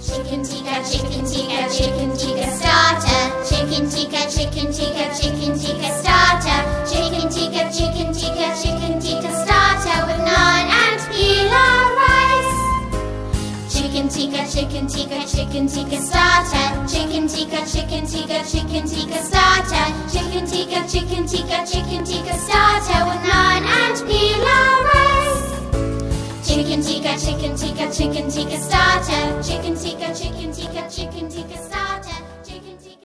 Chicken tikka, chicken tikka, chicken tikka starter. Chicken tikka, chicken tikka, chicken tikka starter. Chicken tikka, chicken tikka, chicken tikka starter with naan and pilau rice. Chicken tikka, chicken tikka, chicken tikka starter. Chicken tikka, chicken tikka, chicken tikka starter. Chicken tikka, chicken tikka, chicken tikka starter.